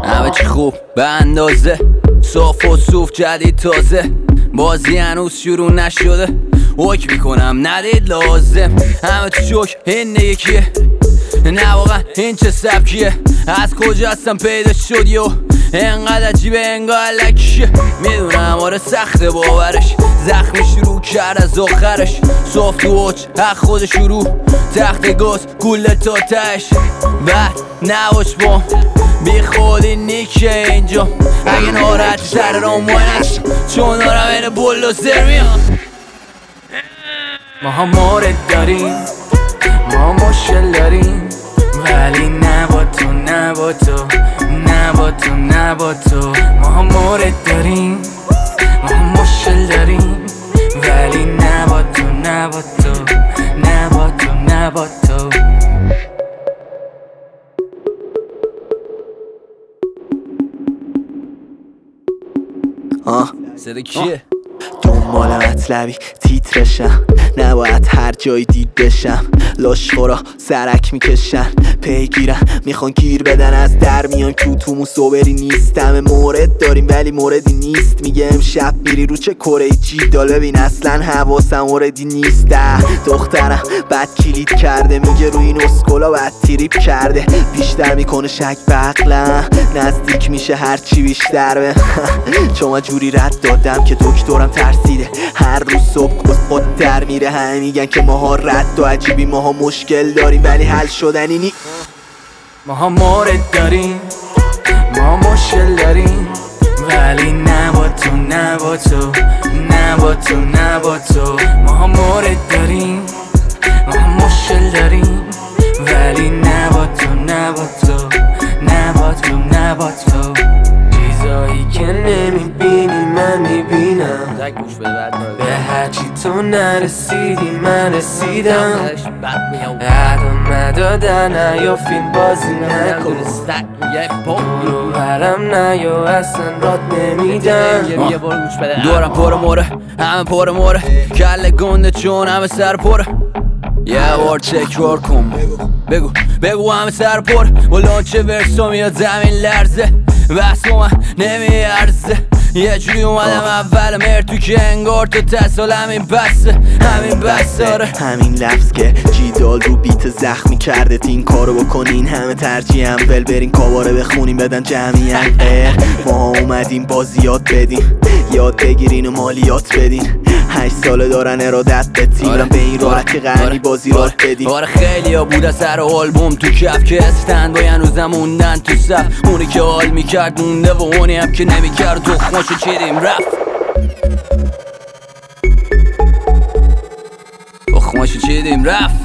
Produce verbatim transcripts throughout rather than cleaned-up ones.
همه چی خوب به اندازه، صاف و صوف جدید تازه، بازی هنوز شروع نشده، حکم میکنم ندید لازم. همه تو شوک این یکیه، نه واقعا این چه سبکیه، از کجا هستم پیدا شد یو انقدر عجیبه انگار لکیه. میدونم آره سخته باورش، زخمی شروع کرد از آخرش، صاف تو اوج حق خود شروع، تخت گاز کوله تا تش، بعد نباش بام بی خودی نیکه اینجا، اگه ناراحتی سر رام باینش چون دارم این بلوزر میام. ما هم مورد داریم، ما مشکل داریم، ولی نه با تو نه با تو نه با تو نه با تو. ما هم مورد داریم، ما هم مشکل داریم، ولی نه با تو نه با تو نه با تو نه با تو. آه صدا کیه؟ دنبال مطلبی تیترشم، نباید هر جایی دید بشم، لاشخورا سرک میکشن پیگیرن، میخوان گیر بدن از در میان تو تو صبری نیستم. مورد داریم ولی موردی نیست، میگه امشب میری رو چه کره جیدال، ببین اصلا حواسم موردی نیست. ده دخترم بد کلید کرده، میگه روی این اسکولا بد تریپ کرده، بیشتر میکنه شک به عقلم، نزدیک میشه هرچی بیشتر به چون من جوری رد دادم که دکترم ترسیده، هر روز صبح خود در میره. همه میگن که ماها رد و عجیبی، ماها مشکل داریم ولی حل شدنی نی. ما ها مورد داریم، ما مشکل داریم، ولی نه با تو نه با تو نه با تو نه با تو. ما ها مورد داریم، ما ها مشکل داریم، ولی نه با تو نه با تو نه با تو نه با تو. چیزایی که نمیبینی من میبینم، به هرچی تو نرسیدی من رسیدم، عدا مدادن نیا فیلم بازی نکن، دورو برم نیا اصلا راد نمیدم. دورم پر موره همه پر موره، کل گنده چون همه سر پره، یه بار تکرار کن بگو بگو همه سر پر، با لانچه ورسا میاد زمین لرزه، بس با من نمیارزه، یه جوری اومدم اول مر تو که انگار تو تصال همین بسه همین بسه. آره همین لفظ که جیدال رو بیت زخمی کرده، این کارو بکنین همه ترجیح هم ول برین کاباره بخونیم بدن جمعیت. ما اومدیم بازی یاد بدیم، یاد بگیرین و مالیات بدین، هشت ساله دارن ارادت به تیمم، به این راحتی قرنی بازی را بدین. آره خیلی ها بود از سر آلبوم تو کف که استند با هنوزم موندن تو صف، اونی که حال میکرد مونده و اونی هم که نمیکرد تخماشو چیدیم رفت، تخماشو چیدیم رفت.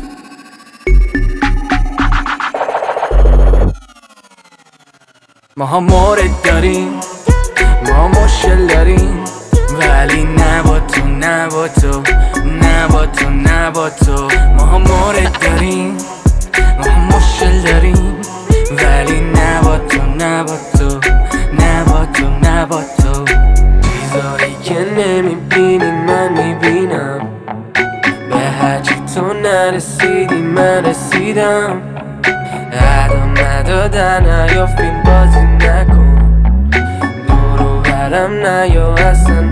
ما ها مورد داریم، ما مشکل داریم، ولی نه با تو نه با تو نه با تو نه با تو. ما ها مورد داریم، ما ها مشکل داریم، ولی نه با تو نه با تو نه با تو نه با تو. چیزایی که نمیبینی من میبینم، به هرچی تو نرسیدی من رسیدم، عدا مدادن نیا فیلم بازی نکن، دورو برم نیا اصلا